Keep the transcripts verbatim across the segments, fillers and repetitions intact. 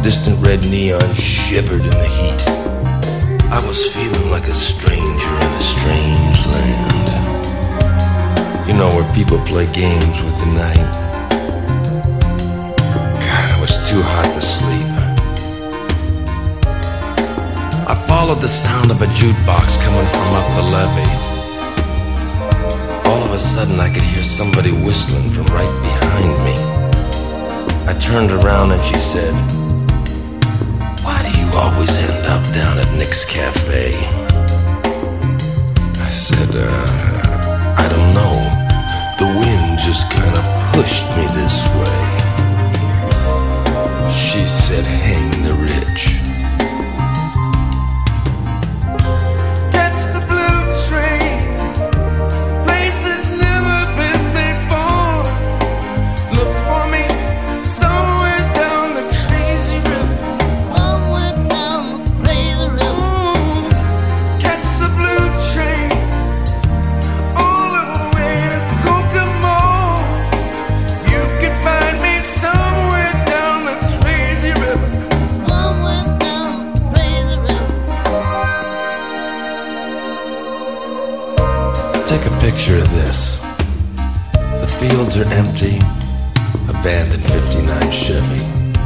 distant red neon shivered in the heat. I was feeling like a stranger in a strange land. You know, where people play games with the night. God, it was too hot to sleep. I followed the sound of a jukebox coming from up the levee. All of a sudden I could hear somebody whistling from right behind me. I turned around and she said, "Why do you always end up down at Nick's Cafe?" I said, uh, I don't know. The wind just kind of pushed me this way. She said, "Hang the rich." Take a picture of this. The fields are empty, abandoned fifty-nine Chevy.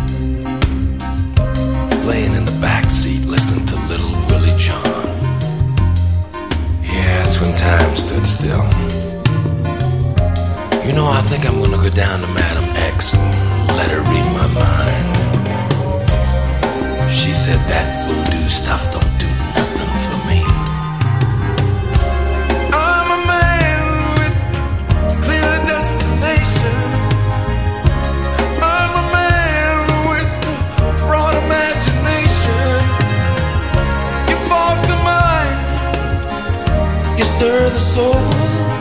Laying in the back seat listening to Little Willie John. Yeah, it's when time stood still. You know, I think I'm gonna go down to Madam X and let her read my mind. She said that voodoo stuff don't do nothing for me. Stir the soul.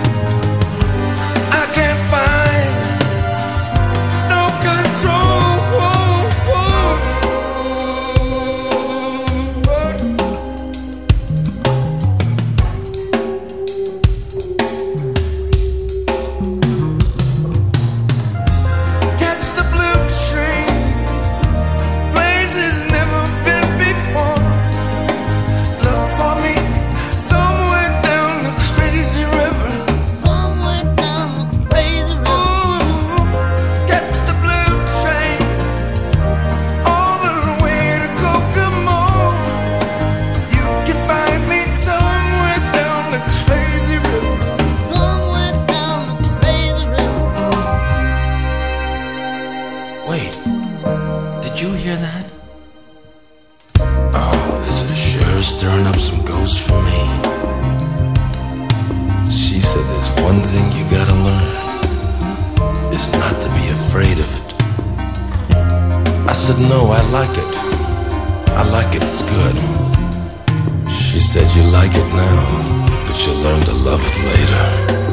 I can't find no control. Catch the blue train, places never been before. Look for me somewhere down the crazy river. Somewhere down the crazy river. Ooh, catch the blue train all the way to Kokomo. You can find me somewhere down the crazy river. Somewhere down the crazy river. Wait, did you hear that? Oh, this is sure stirring up some ghosts for me. She said there's one thing you gotta learn, is not to be afraid of it. I said, no, I like it. I like it, it's good. She said, you like it now, but you'll learn to love it later.